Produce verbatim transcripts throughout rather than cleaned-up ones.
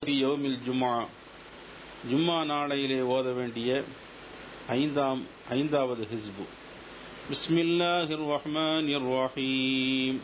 யௌமில் ஜும்ஆ ஜும்மா நாளையிலே ஓத வேண்டிய ஐந்தாம் ஐந்தாவது ஹிஸ்பு. பிஸ்மில்லாஹிர் ரஹ்மானிர் ரஹீம்.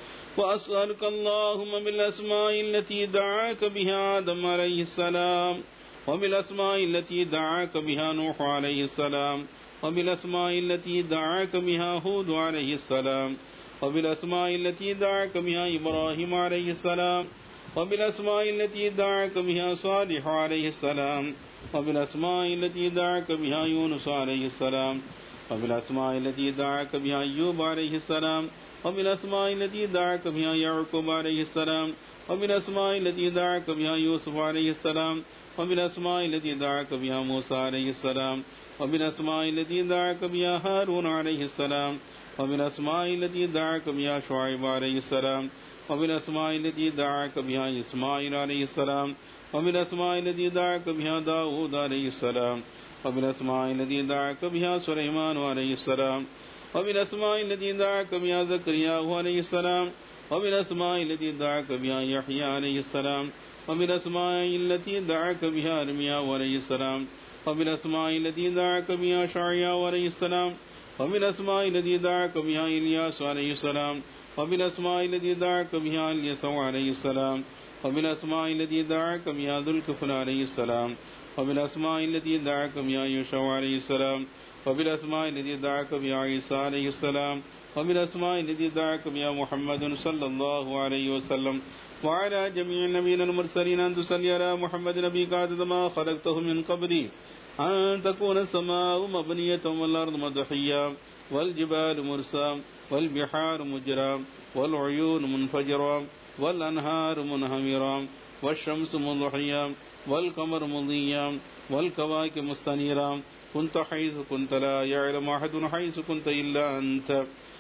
وأسألك اللهم بالأسماء التي دعاك بها آدم عليه السلام وبالأسماء التي دعاك بها نوح عليه السلام وبالأسماء التي دعاك بها هود عليه السلام وبالأسماء التي دعاك بها إبراهيم عليه السلام وبالأسماء التي دعاك بها صالح عليه السلام وبالأسماء التي دعاك بها يونس عليه السلام وبالأسماء التي دعاك بها أيوب عليه السلام وبالأسماء التي دعاك بها يعقوب عليه السلام وبالأسماء التي دعاك بها يوسف عليه السلام وبالأسماء التي دعاك بها موسى عليه السلام وبالأسماء التي دعاك بها هارون عليه السلام وبالأسماء التي دعاك بها شعيب عليه السلام وبالأسماء التي دعاك بها إسماعيل عليه السلام وبالأسماء التي دعاك بها داود عليه السلام وبالأسماء التي دعاك بها سليمان عليه السلام وبالأسماء التي دعاك بها زكريا عليه السلام وبالأسماء التي دعاك بها يحيى عليه السلام وبالأسماء التي دعاك بها أرميا عليه السلام وبالأسماء التي دعاك بها شعيا عليه السلام وبالأسماء التي دعاك بها إلياس عليه السلام وبالأسماء التي دعاك بها اليسوع عليه السلام وبالأسماء التي دعاك بها ذو الكفل عليه السلام وبالأسماء التي دعاك بها يوشع عليه السلام وبالأسماء التي دعاك بها عيسى عليه السلام وبالأسماء التي دعاك بها محمد صلى الله عليه وسلم وعلى جميع النبيين المرسلين أن تصلي على محمد نبيك عدد ما خلقته من قبلي أن تكون السماء مبنية والأرض مدحية والجبال مرسى والبحار مجرى والعيون منفجرة والأنهار منهمرة والشمس مضحية والقمر مضيا والكواكب مستنيرة كنت حيث كنت لا يعلم أحد حيث كنت إلا أنت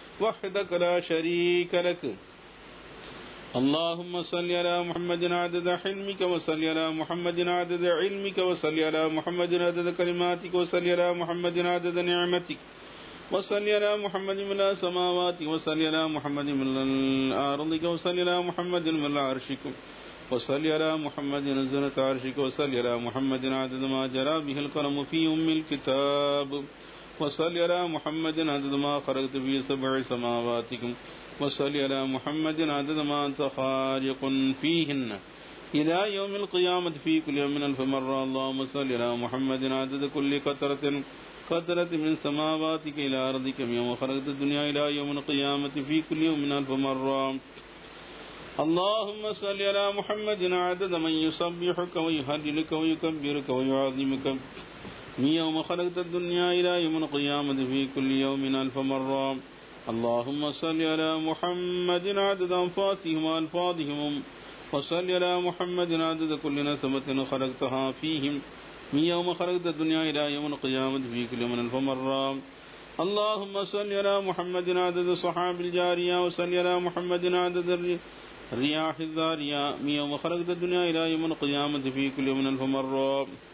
وحدك لا شريك لك. اللهم صل على محمد عدد حلمك وصل على محمد عدد علمك وصل على محمد عدد كلماتك وصل على محمد عدد نعمتك وصل على محمد من السماوات وصل على محمد من الأرض وصل على محمد من عرشك وصل على محمد زنة عرشك وصل على محمد عدد ما جرى به القلم في أم الكتاب وصل على محمد عدد ما خرجت في سبع سماواتكم وصل على محمد عدد ما أنت خالق فيهن إلى يوم القيامة في كل يوم ألف مرة. اللهم صل على محمد عدد كل قطرة قطرة من سماواتك إلى أرضك يوم خلقت الدنيا إلى يوم القيامة في كل يوم ألف مرة. اللهم صل على محمد عدد من يسبحك ويهللك ويكبرك ويعظمك من يوم خلقت الدنيا إلى يوم القيامة في كل يوم ألف مرة. اللهم صل على محمد عدد أنفاسهم وألفاظهم وصل على محمد عدد كل نسمة خلقتها فيهم من يوم خلقت الدنيا إلى يوم القيامة في كل يوم ألف مرة. اللهم صل على محمد عدد صحاب الجارية وصل على محمد عدد الرياح الذارية من يوم خلقت الدنيا إلى يوم القيامة في كل يوم ألف مرة.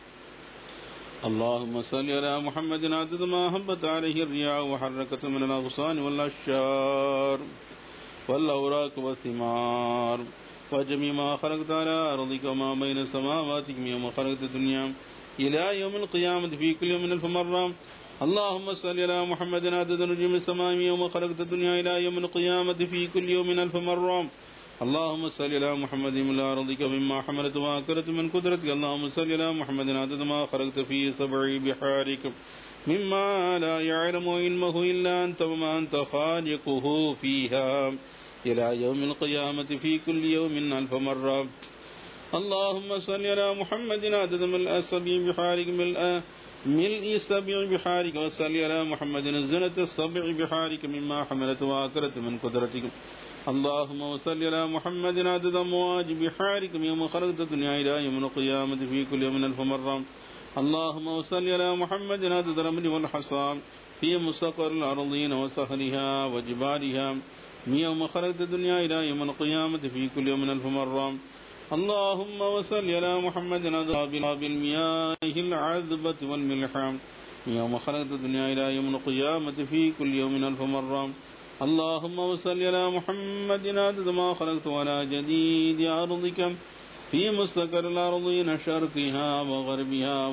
اللهم صل على محمد عدد ما هبت عليه الرياح وحركت من الأغصان والأشجار والأوراق والثمار وجميع ما خلقت على أرضك وما بين سماواتك من يوم خلقت الدنيا إلى يوم القيامة في كل يوم ألف مرة. اللهم صل على محمد عدد نجوم السماء من يوم خلقت الدنيا إلى يوم القيامة في كل يوم ألف مرة. اللهم صل على محمد من أرضك مما حملت وأكلت من قدرتك. اللهم صل على محمد عدد ما خلقت في سبع بحارك مما لا يعلم علمه إلا أنت وما أنت خالقه فيها إلى يوم القيامة في كل يوم ألف مرة. اللهم صل على محمد عدد ملء السبع بحارك ملء ملء السبع بحارك وصل على محمد الزنة السبع بحارك مما حملت وأكلت من قدرتك. اللهم صل على محمد عدد أمواج بحارك من يوم خلقت الدنيا إلى يوم القيامة في كل يوم ألف مرة. اللهم صل على محمد عدد الرمل والحصى في مسقر الأرضين وصخرها وجبالها من يوم خلقت الدنيا إلى يوم القيامة في كل يوم ألف مرة. اللهم وصل على محمد عدد المياه العذبة والملح من يوم خلقت الدنيا إلى يوم القيامة في كل يوم ألف مرة. اللهم وصل على محمد عدد ما خلقت على جديد أرضك في مستقر الأرض شرقها وغربها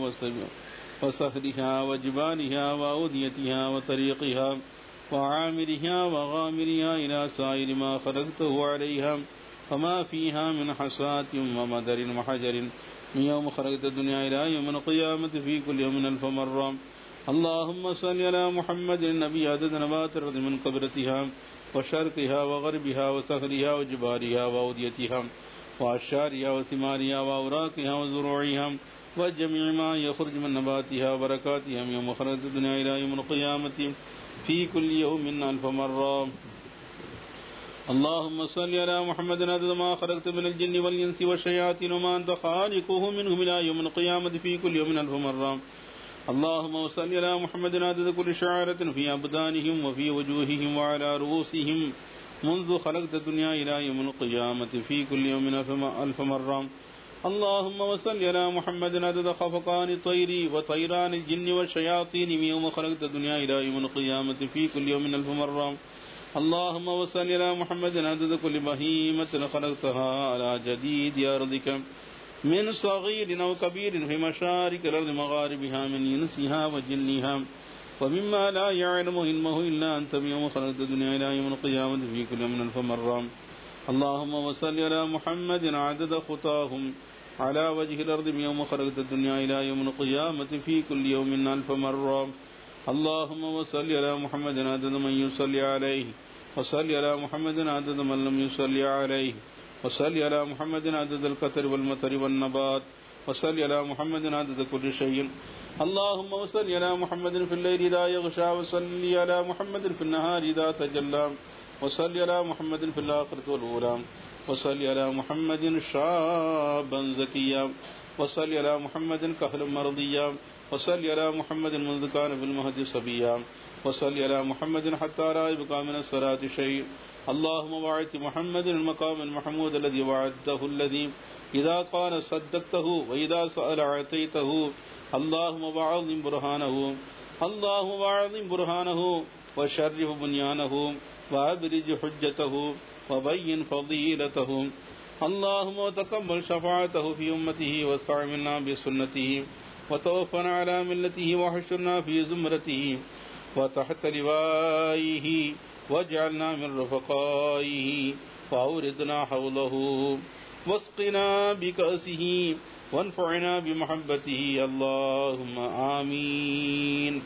وصخرها وجبالها وأوديتها وطريقها وعامرها وغامرها إلى سائر ما خلقته عليها فما فيها من حصاة ومدر وحجر من يوم خلقت الدنيا إلى يوم القيامة في كل يوم ألف مرة. اللهم صل على محمد النبي عدد نبات الأرض من قبرتها وشرقها وغربها وصخرها وجبالها وأوديتها وأشجارها وثمارها وأوراقها وزروعها وجميع ما يخرج من نباتها وبركاتها من يوم خلقت الدنيا إلى يوم القيامة في كل يوم ألف مرة. اللهم صل على محمد عدد ما خلقت من الجن والإنس والشياطين وما أنت خالقه منهم إلى يوم القيامة في كل يوم ألف مرة. اللهم صل على محمد عدد كل شعرة في أبدانهم وفي وجوههم وعلى رؤوسهم منذ خلقت الدنيا إلى يوم القيامة في كل يوم ألف مرة. اللهم صل على محمد عدد خفقان الطير وطيران الجن والشياطين من يوم خلقت الدنيا إلى يوم القيامة في كل يوم ألف مرة. اللهم صل على محمد عدد كل بهيمة خلقتها على جديد أرضك من صغير أو كبير في مشارق الأرض مغاربها من إنسها وجنها ومما لا يعلم علمه إلا أنت من يوم خلقت الدنيا إلى يوم القيامة في كل يوم ألف مرة. اللهم صل على محمد عدد خطاهم على وجه الأرض من يوم خلقت الدنيا إلى يوم القيامة في كل يوم ألف مرة. اللهم صل على محمد عدد من يصلي عليه وصل على محمد عدد من لم يصلي عليه وصل على محمد عدد القطر والمطر والنبات وصل على محمد عدد كل شيء. اللهم صل على محمد في الليل إذا يغشى وصل على محمد في النهار إذا تجلى وصل على محمد في الآخرة والأولى وصل على محمد شابا زكيا وصل على محمد كهلا مرضيا وصل على محمد منذ كان في المهد صبيا وصل على محمد حتى لا يبقى من الصلاة شيء. اللهم وعدت محمد المقام المحمود الذي وعدته الذي إذا قال صدقته وإذا سأل أعطيته. اللهم وعظم برهانه اللهم وعظم برهانه وشرف بنيانه وأبرج حجته وبين فضيلته. اللهم وتقبل شفاعته في أمته واستعملنا بسنته وتوفنا على ملته وحشرنا في زمرته وتحت لوائه واجعلنا من رفقائه وأوردنا حوله واسقنا بكأسه وانفعنا بمحبته. اللهم آمين.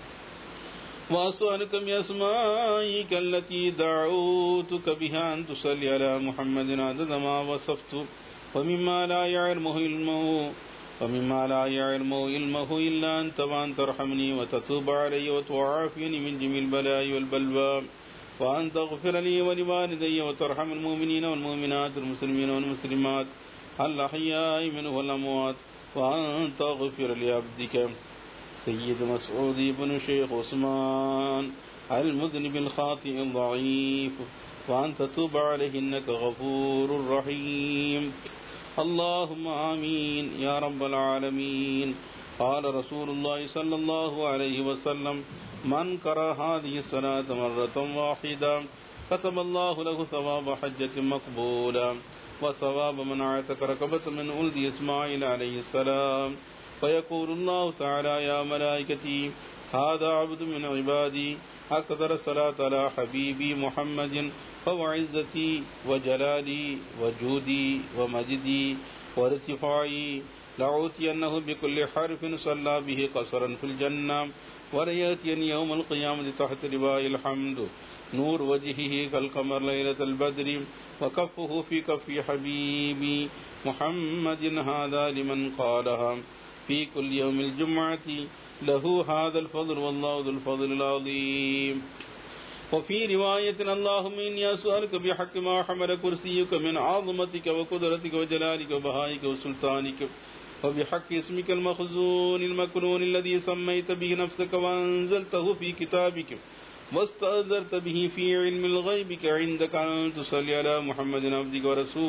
وأسألك بأسمائك التي دعوتك بها أن تصلي على محمد عدد ما وصفت ومما لا يعلمه علمه ومما لا يعلمه علمه إلا أنت وأن ترحمني وتتوب علي وتعافيني من جميع البلاء والبلوى وأن تغفر لي ولوالدي وترحم المؤمنين والمؤمنات المسلمين والمسلمات الأحياء منهم والأموات وأن تغفر لعبدك سيد مسعود بن شيخ عثمان المذنب الخاطئ الضعيف وأن تتوب عليه إنك غفور رحيم. اللهم آمين يا رب العالمين. قال رسول الله صلى الله عليه وسلم من قرأ هذه الصلاة مرة واحدة كتب الله له ثواب حجة مقبولة وثواب من اعتق رقبة من ولد إسماعيل عليه السلام. فيقول الله تعالى يا ملائكتي هذا عبد من عبادي أكثر الصلاة على حبيبي محمد فوعزتي وجلالي وجودي ومجدي وارتفاعي لأعطينه بكل حرف صلى به قصرا في الجنة وليأتيني يوم القيامة تحت لواء الحمد نور وجهه كالقمر ليلة البدر وكفه في كف حبيبي محمد. هذا لمن قالها في كل يوم الجمعة له هذا الفضل والله ذو الفضل العظيم. وفي رواية اللهم إني أسألك بحق ما حمل كرسيك من عظمتك وقدرتك وجلالك وبهائك وسلطانك وبحق اسمك المخزون المكنون الذي سميت به نفسك وأنزلته في كتابك واستأذرت به في علم الغيب عندك أن تصلي على محمد عبدك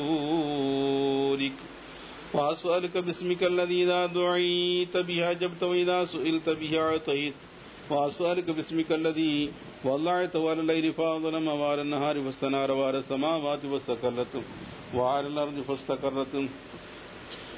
ورسولك. وأسألك باسمك الذي إذا دعيت به أجبت وإذا سئلت به أعطيت. وأسألك باسمك الذي وضعت على الليل فاظلم وعلى النهار فاستنار وعلى السماوات فاستقرت وعلى الأرض فاستقرت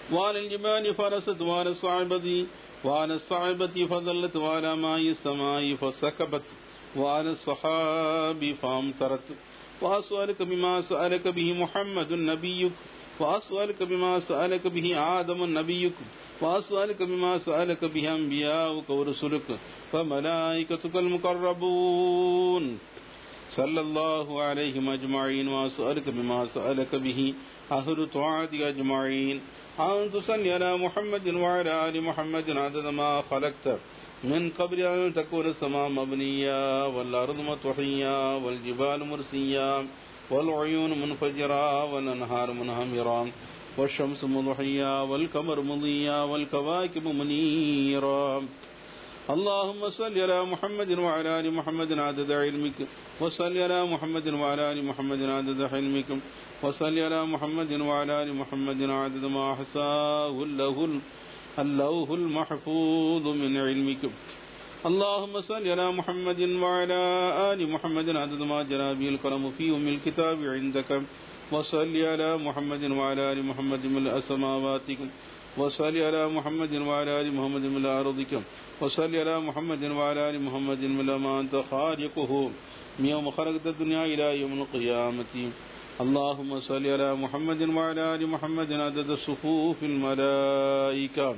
وعلى الجبال فرست وعلى الصعبة وعلى الصعبة فظلت وعلى ماء السماء فسكبت وعلى الصحاب فامطرت وأسألك بما سألك به محمد نبيك وأسألك بما سألك به آدم نبيك وأسألك بما سألك به أنبياؤك ورسلك فملائكتك المقربون صلى الله عليهم أجمعين وأسألك بما سألك به أهل طاعتك أجمعين أن تصلي على محمد وعلى آل محمد عدد ما خلقت من قبل أن تكون السماء مبنية والأرض مطوحية والجبال مرسية والعيون منفجرة والأنهار منهمرة والشمس مضحية والقمر مضية والكواكب منيرة. اللهم صل على محمد وعلى آل محمد عدد علمك وصل على محمد وعلى آل محمد عدد حلمك وصل على محمد وعلى آل محمد عدد ما أحصاه اللوح المحفوظ من علمك. اللهم صل على محمد وعلى آل محمد عدد ما جرى به القلم في أم الكتاب عندك وصل على محمد وعلى آل محمد ملء سماواتك وصل على محمد وعلى آل محمد ملء أرضك وصل على محمد وعلى آل محمد ملء ما أنت خالقه من يوم خلقت الدنيا إلى يوم القيامة. اللهم صل على محمد وعلى آل محمد عدد صفوف الملائكة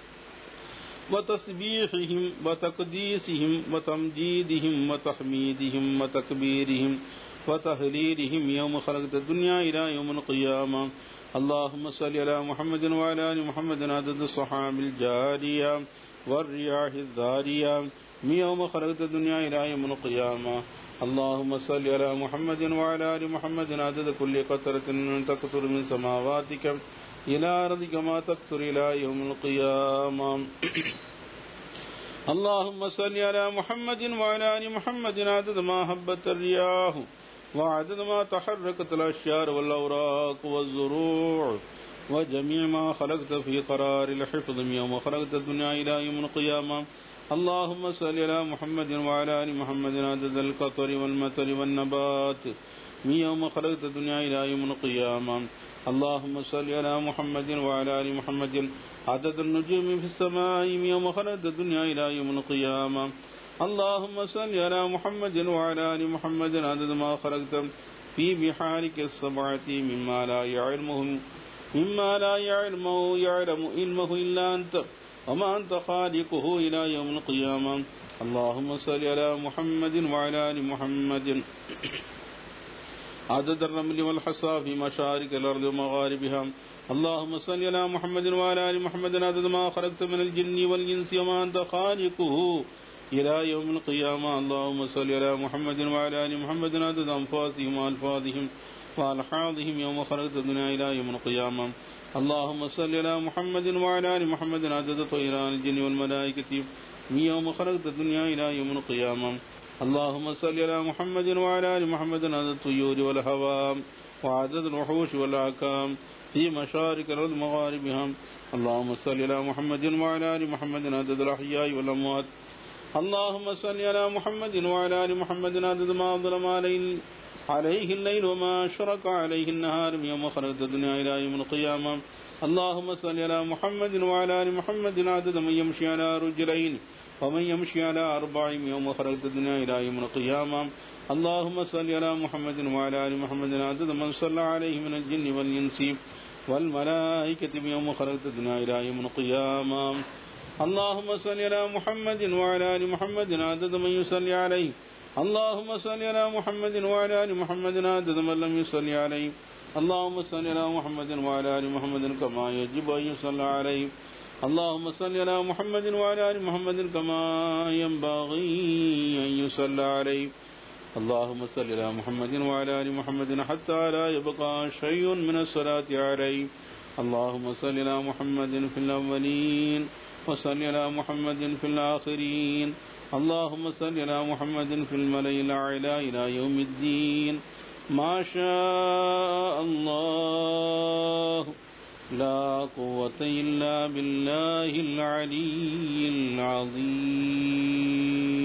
وتسبيحهم وتقديسهم وتمجيدهم وتحميدهم وتكبيرهم وتهليلهم يوم خلقت الدنيا إلى يوم القيامة. اللهم صل على محمد وعلى آل محمد عدد الصحاب الجارية والرياح الذارية من يوم خلقت الدنيا إلى يوم القيامة. اللهم صل على محمد وعلى آل محمد عدد كل قطرة تقطر من سماواتك إلى أرضك ما تقطر إلى يوم القيامة. اللهم صل على محمد وعلى آل محمد عدد ما هبت الرياح وعدد ما تحركت الأشجار والأوراق والزروع وجميع ما خلقت في قرار الحفظ من يوم خلقت الدنيا إلى يوم القيامة. اللهم صل على محمد وعلى آل محمد عدد القطر والمطر والنبات من يوم خلقت الدنيا إلى يوم القيامة. اللهم صل على محمد وعلى آل محمد عدد النجوم في السماء من يوم خلقت الدنيا إلى يوم القيامة. اللهم صل على محمد وعلى آل محمد عدد ما خلقت في بحارك السبعة مما لا يعلمه مما لا يعلمه يعلم علمه إلا أنت وما أنت خالقه إلى يوم القيامة. اللهم صل على محمد وعلى آل محمد عدد الرمل والحصى في مشارق الأرض ومغاربها. اللهم صل على محمد وعلى آل محمد عدد ما خلقت من الجن والإنس وما أنت خالقه إلى يوم القيامة. اللهم صل على محمد وعلى آل محمد عدد أنفاسهم وألفاظهم وألحاظهم يوم خلقت الدنيا إلى يوم القيامة. اللهم صل على محمد وعلى آل محمد عدد طيران الجن والملائكة من يوم خلقت الدنيا إلى يوم القيامة. اللهم صل على محمد وعلى آل محمد عدد الطيور والهوام وعدد الوحوش والأكام في مشارق الأرض ومغاربها. اللهم صل على محمد وعلى آل محمد عدد الأحياء والأموات. اللهم صل على محمد وعلى آل محمد عدد ما ظلم عليه عليه الليل وما شرق عليه النهار من يوم خلقت الدنيا إلى يوم القيامة. اللهم صل على محمد وعلى آل محمد عدد من يمشي على رجلين ومن يمشي على أربع من يوم خلقت الدنيا إلى يوم القيامة. اللهم صل على محمد وعلى آل محمد عدد من صلى عليه من الجن والإنس والملائكة من يوم خلقت الدنيا إلى يوم القيامة. اللهم صل على محمد وعلى آل محمد عدد من يصلي عليه. اللهم صل على محمد وعلى آل محمد عدد من لم يصلي عليه. اللهم صل على محمد وعلى آل محمد كما يجب أن يصلى عليه. اللهم صل على محمد وعلى آل محمد كما ينبغي أن يصلى عليه. اللهم صل على محمد وعلى آل محمد حتى لا يبقى شيء من الصلاة عليه. اللهم صل على محمد في الأولين وصل على محمد في الآخرين. اللهم صل على محمد في الملأ الأعلى إلى يوم الدين. ما شاء الله لا قوة إلا بالله العلي العظيم.